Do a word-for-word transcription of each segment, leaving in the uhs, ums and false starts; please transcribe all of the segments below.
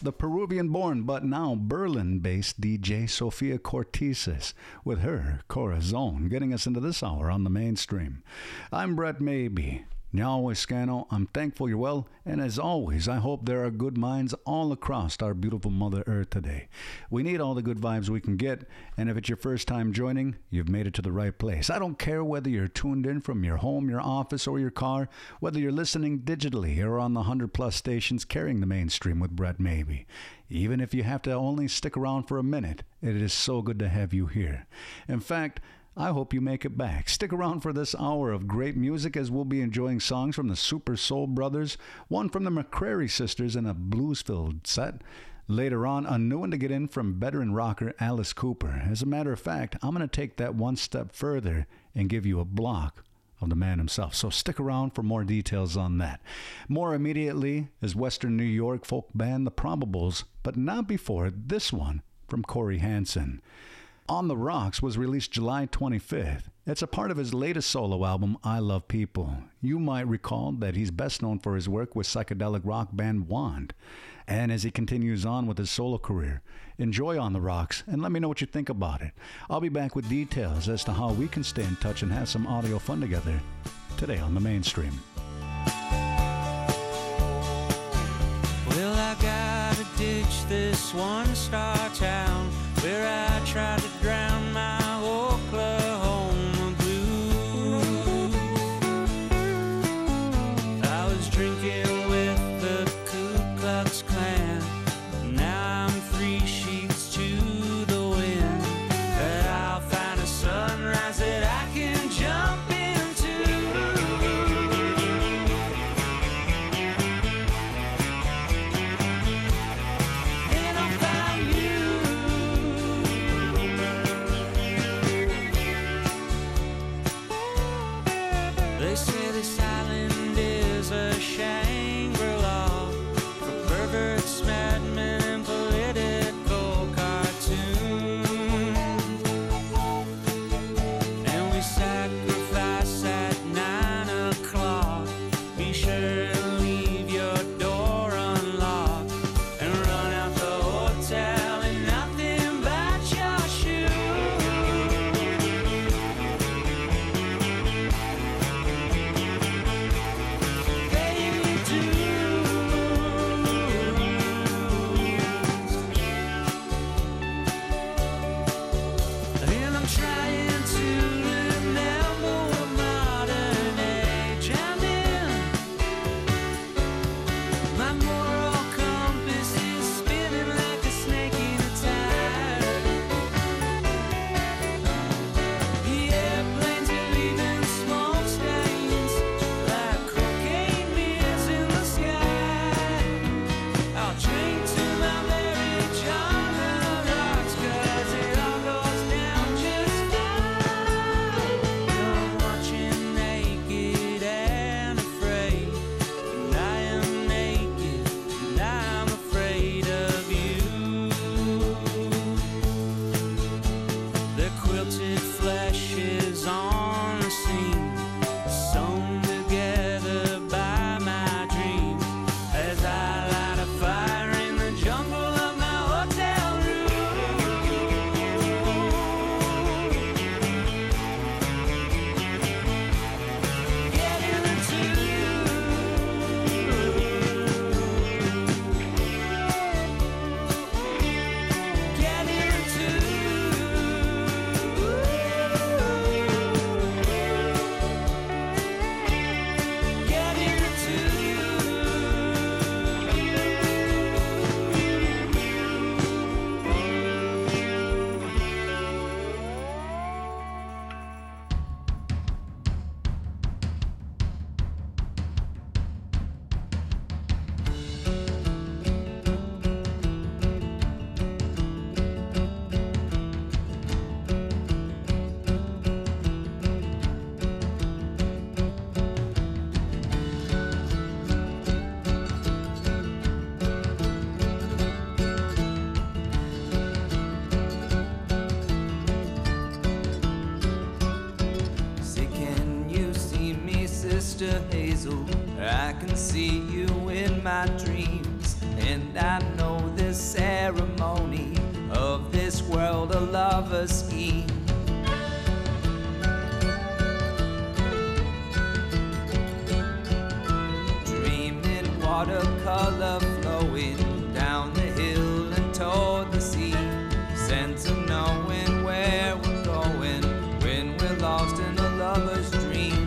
the Peruvian-born but now Berlin-based D J Sofia Cortesis with her Corazon, getting us into this hour on the mainstream. I'm Brett Maybe. Nyahweh Scano, I'm thankful you're well, and as always, I hope there are good minds all across our beautiful Mother Earth today. We need all the good vibes we can get, and if it's your first time joining, you've made it to the right place. I don't care whether you're tuned in from your home, your office, or your car, whether you're listening digitally or on the one hundred plus stations carrying the mainstream with Brett Maybe. Even if you have to only stick around for a minute, it is so good to have you here. In fact, I hope you make it back. Stick around for this hour of great music as we'll be enjoying songs from the Super Soul Brothers, one from the McCrary Sisters in a blues-filled set. Later on, a new one to get in from veteran rocker Alice Cooper. As a matter of fact, I'm going to take that one step further and give you a block of the man himself. So stick around for more details on that. More immediately is Western New York folk band The Probables, but not before this one from Corey Hansen. On the Rocks was released July twenty-fifth. It's a part of his latest solo album, I Love People. You might recall that he's best known for his work with psychedelic rock band Wand. And as he continues on with his solo career, enjoy On the Rocks and let me know what you think about it. I'll be back with details as to how we can stay in touch and have some audio fun together today on the mainstream. Well, I gotta ditch this one-star town where I tried to drown my Oklahoma blues. I was drinking with the Ku Klux Klan. Now I'm three sheets to the wind. But I'll find a sunrise that I can jump into. And I'll find you. They say this island is a Shangri-La for perverts, madmen, and political cartoons. And we sacrifice at nine o'clock. Be sure to leave your door unlocked and run out the hotel and nothing but your shoes. And I'm trying to remember what modern age I'm in. My moral compass is spinning like a snake in a tire. The airplanes are leaving smoke stains like cocaine mirrors in the sky. I'll drink to my marriage on the rocks, 'cause it all goes down just fine. I'm watching naked and afraid, and I am naked and I'm afraid of you. The quilted flesh is on the scene, sewn together by my dreams, as I light a fire in the jungle of my hotel room. Getting into you. Getting into Getting into Say, can you see me, Sister Hazel? I can see you in my dreams, and I know that the lovers eat. Dreaming watercolor flowing down the hill and toward the sea. Sense of knowing where we're going when we're lost in a lover's dream.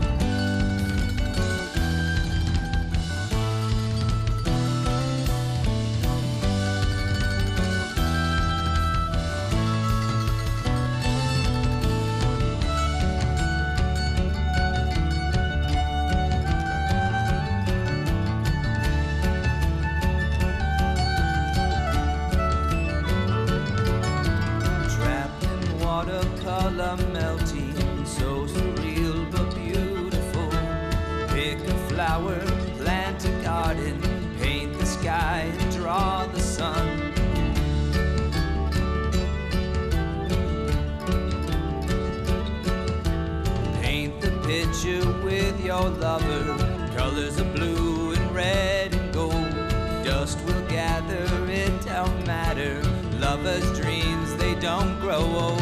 Watercolor melting, so surreal but beautiful. Pick a flower, plant a garden, paint the sky and draw the sun. Paint the picture with your lover, colors of blue and red and gold. Dust will gather, it don't matter. Lovers' dreams, they don't grow old.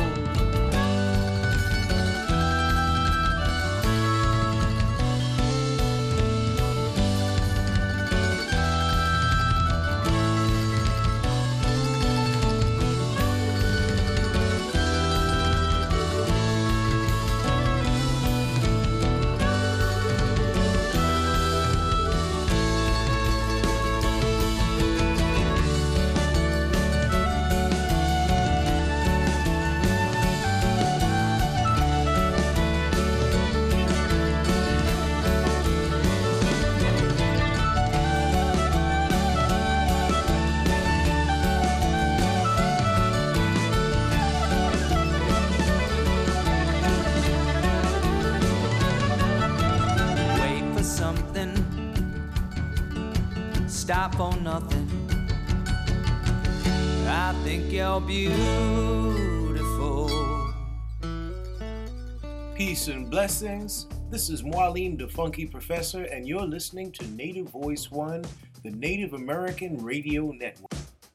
Stop for nothing. I think you're beautiful. Peace and blessings. This is Marlene the Funky Professor, and you're listening to Native Voice One, the Native American Radio Network.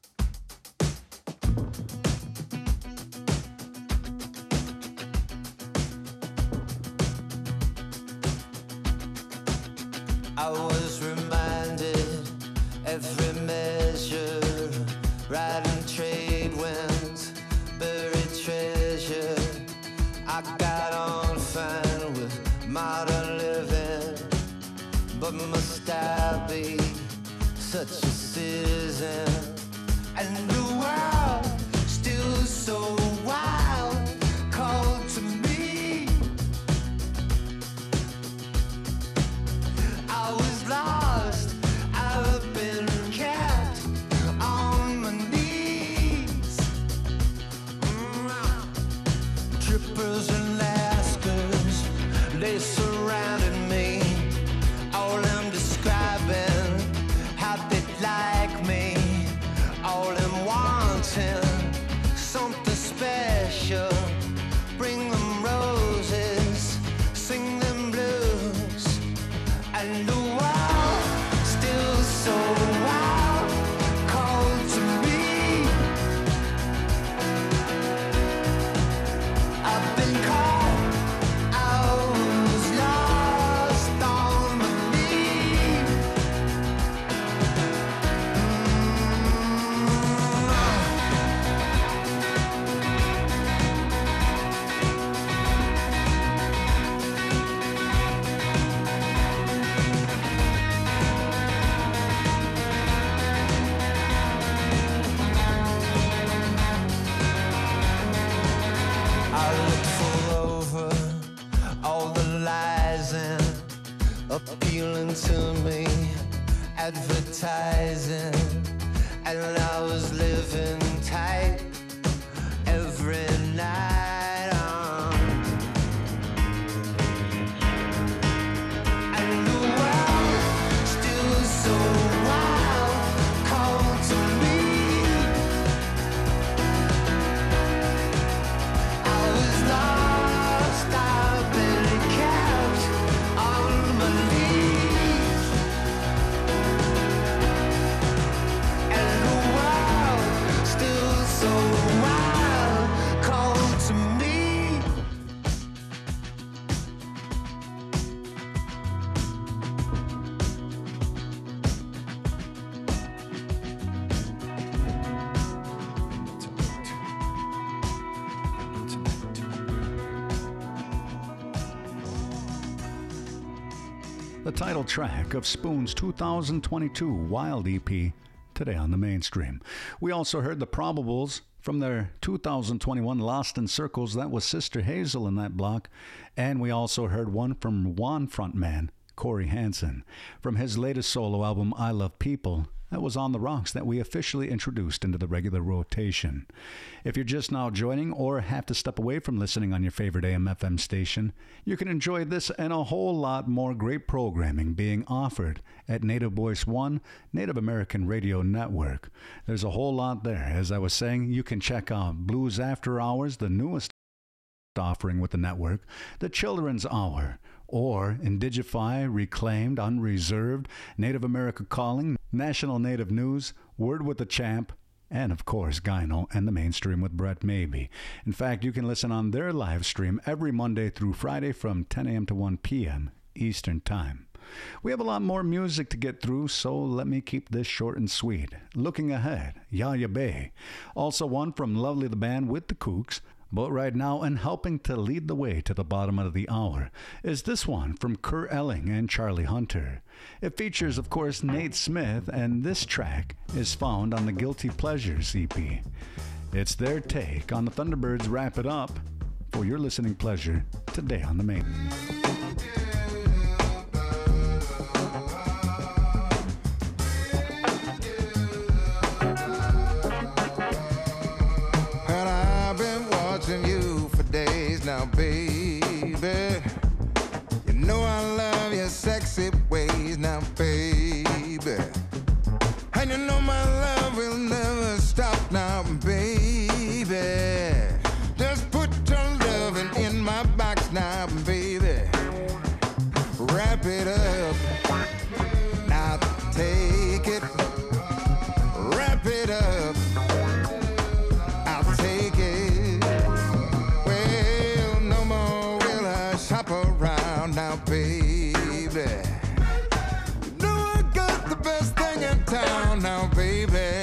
I was reminded every measure, riding trade winds, buried treasure. I got on fine with modern living, but must I be such a citizen? And the world still so wild, called to me. I was lost, I've been kept on my knees. Mm. Trippers and Lascars, they surrounded me. All them describing how they like me. All them wanting something special. Bring them roses, sing them blues. And the world still so wild, called to me. I've been caught, I was lost on my knees. I looked full over all the lies and appealing to me, advertising, and I was living tight every night. um. And the world still so wild, called to me. I was lost, I've been kept on my knees. And the world the title track of Spoon's two thousand twenty-two Wild E P, today on the mainstream. We also heard the Probables from their two thousand twenty-one Lost in Circles. That was Sister Hazel in that block. And we also heard one from Juan frontman Corey Hansen from his latest solo album, I Love People. That was On the Rocks, that we officially introduced into the regular rotation. If you're just now joining or have to step away from listening on your favorite A M F M station, you can enjoy this and a whole lot more great programming being offered at Native Voice One, Native American Radio Network. There's a whole lot there. As I was saying, you can check out Blues After Hours, the newest offering with the network, the Children's Hour, or Indigify, Reclaimed, Unreserved, Native America Calling, National Native News, Word with the Champ, and of course Gyno and the Mainstream with Brett Maybe. In fact, you can listen on their live stream every Monday through Friday from ten a.m. to one p.m. Eastern Time. We have a lot more music to get through, so let me keep this short and sweet. Looking ahead, Yaya Bay. Also one from Lovely the Band with the Kooks. But right now, and helping to lead the way to the bottom of the hour, is this one from Kerr Elling and Charlie Hunter. It features, of course, Nate Smith, and this track is found on the Guilty Pleasures E P. It's their take on the Thunderbirds' Wrap It Up for your listening pleasure today on the main. You for days now, baby. You know I love your sexy ways now, baby. And you know my love will never stop now, baby. Just put your loving in my box now, baby. Wrap it up. Now take it. Wrap it up. I'll take it. Shop around now, baby. You know I got the best thing in town now, baby.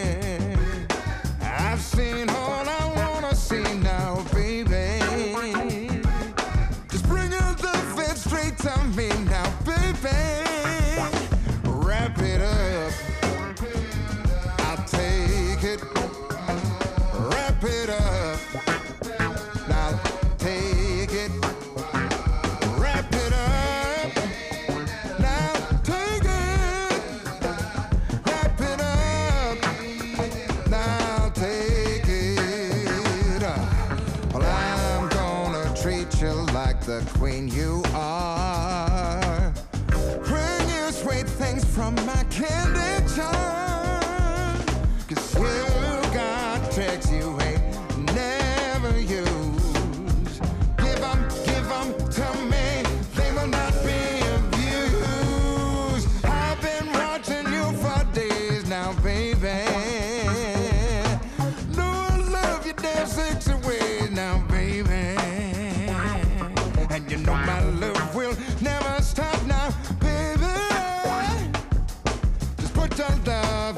I've seen all I wanna see now, baby. Just bring your love it straight to me now, baby. Wrap it up. I'll take it. Wrap it up. Now take it. Wrap it up. Now take it. Wrap it up. Now take it. Well, I'm gonna treat you like the queen you are. Bring you sweet things from my candy jar. 'Cause you got tricks you ain't never used. Give 'em, give 'em to me. They will not be abused. I've been watching you for days now, baby. No, I love you damn sexy ways now, baby. And you know my love will never stop now, baby. Just put your love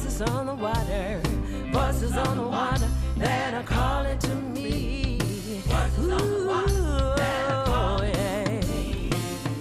voices on the water, voices on the water that are calling to me. Voices on the water that are calling to me.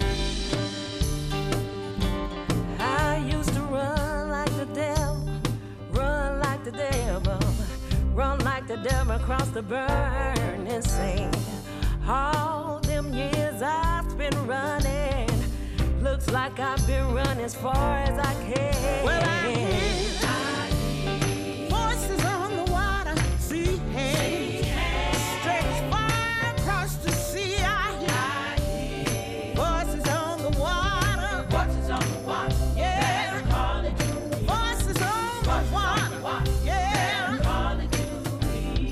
I used to run like the devil, run like the devil, run like the devil across the burning sea. All them years I've been running, looks like I've been running as far as I can. Well, I hear voices on the water, sea hands stretched far across the sea. I hear voices on the water, voices on the water, yeah, calling to me. Voices on the water, yeah, calling to me.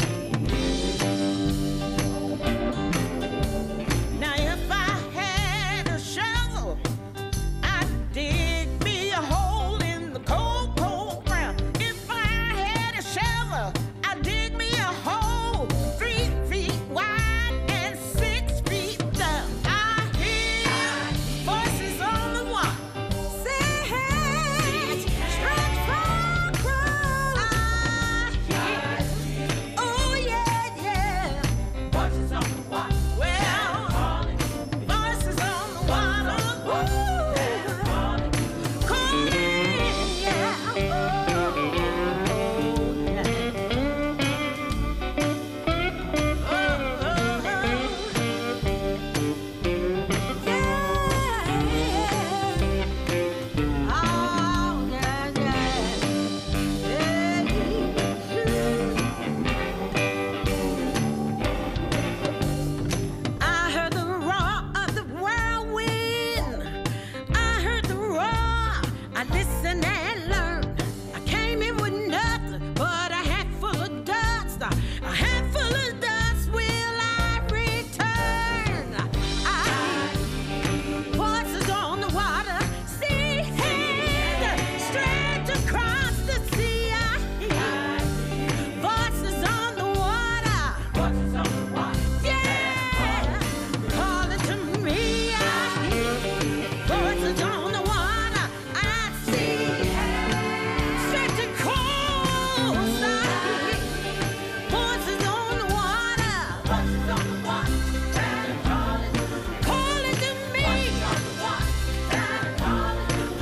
Now if I had a shovel, I'd dig me a hole in the cold, cold ground. If I had a shovel, I'd dig me a hole three feet wide and six feet down. I hear voices on the water, say, stretch far across. I hear, oh yeah, yeah, voices on the water. Well, voices on the water, ooh, calling, yeah, oh, yeah. I heard the roar of the whirlwind. I heard the roar. I listened and learned. I came in with nothing but a hat full of dust. A hat full of dust. Will I return? I hear voices on the water, sea hand stretched across the sea. I hear voices on the water, voices on the water, yeah, calling to me. I hear voices on the water. I see stretched across. I hear voices on the water, voices on the water, calling, calling to me. Calling, calling,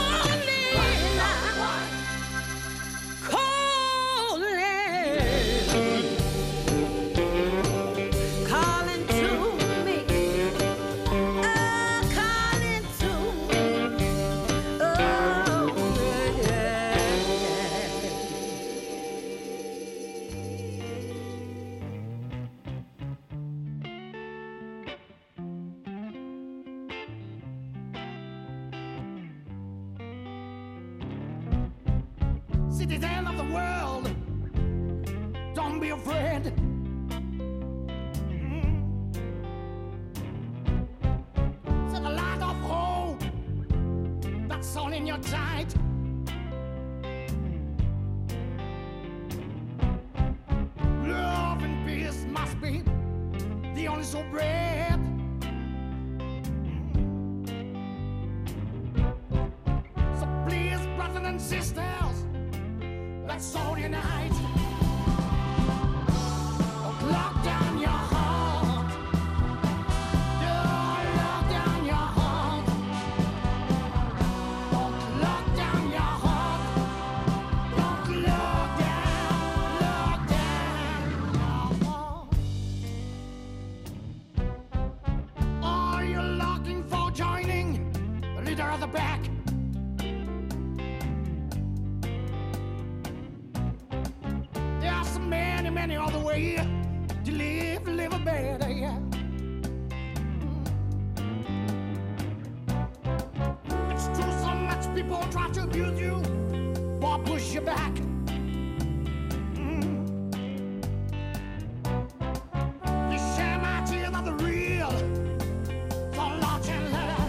calling to me. Oh, calling to me. Oh, yeah. Citizen of the world, don't be afraid. Mm. Set a light of hope that's on in your sight. Love and peace must be the only so bread. So please, brothers and sisters, let's all unite. Don't lock down your heart. Don't lock down your heart. Don't lock down your heart. Don't lock down, lock down your heart. Are you looking for joining the leader of the pack? There's many, many other ways to live, live a better, yeah. It's true, so much people try to abuse you or push you back. Mm. You share my tears of the real, so large and letter.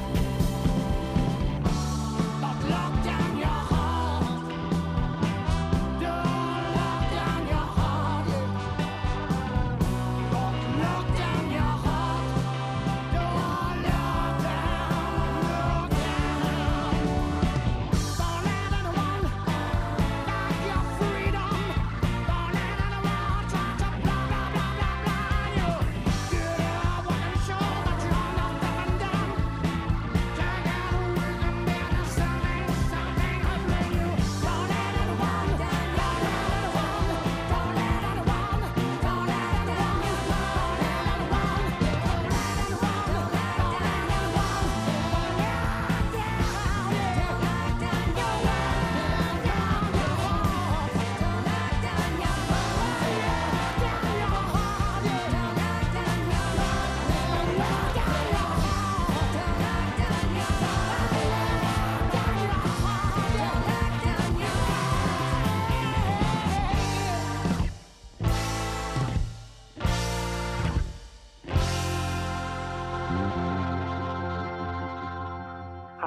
Don't lock down your heart. Don't lock down your heart. Yeah. Don't lock down your heart. Don't lock down, lock down. Don't let anyone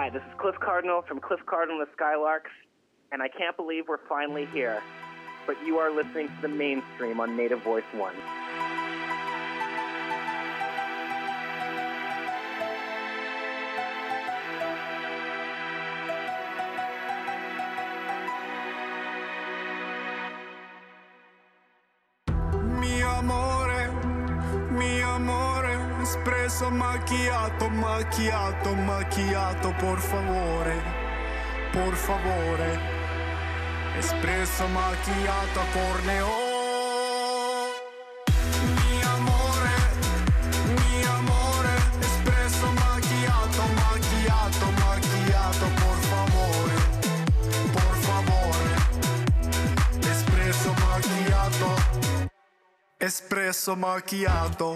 Hi, this is Cliff Cardinal from Cliff Cardinal and the Skylarks, and I can't believe we're finally here. But you are listening to the Mainstream on Native Voice One. Mio amore, mio amore, espresso macchiato, macchiato, macchiato, por favore, por favore, espresso macchiato a corneo. Mio amore, mio amore, espresso macchiato, macchiato, macchiato, por favore, por favore, espresso macchiato. Espresso macchiato.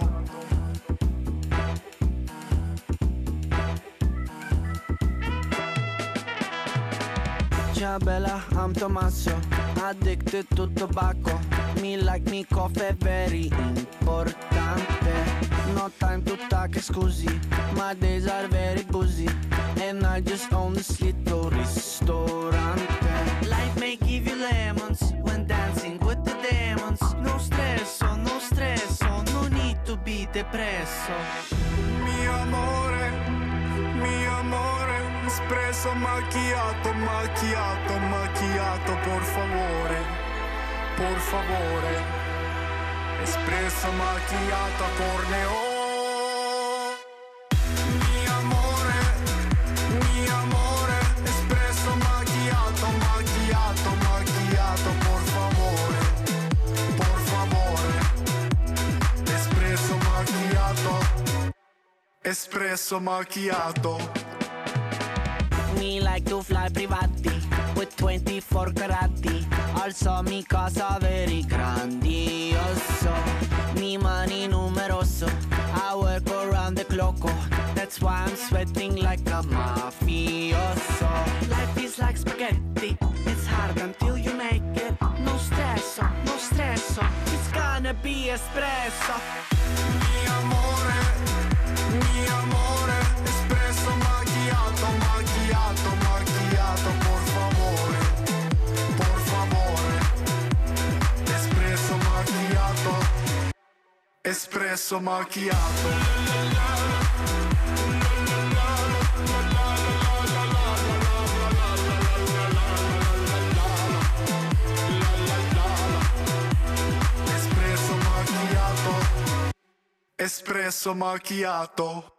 Ciao bella, I'm Tommaso, addicted to tobacco. Me like me coffee very importante. No time to talk, scusi, my days are very busy. And I just own this little ristorante. Life may give you lemons when dancing with the demons. No stresso, no stresso, no need to be depresso. Mio amore, mio amore, espresso macchiato, macchiato, macchiato, por favore, por favore, espresso macchiato a corneo. Mio amore, mio amore, espresso macchiato, macchiato, macchiato, por favore, por favore, espresso macchiato, espresso macchiato. Me like to fly privati with twenty-four carati. Also mi casa very grandioso. Mi money numeroso. I work around the clock. That's why I'm sweating like a mafioso. Life is like spaghetti. It's hard until you make it. No stresso, no stresso. It's gonna be espresso. Mio amore, mio amore, espresso macchiato, macchiato, macchiato, por favore, por favore, espresso macchiato, espresso macchiato. Espresso macchiato, espresso macchiato.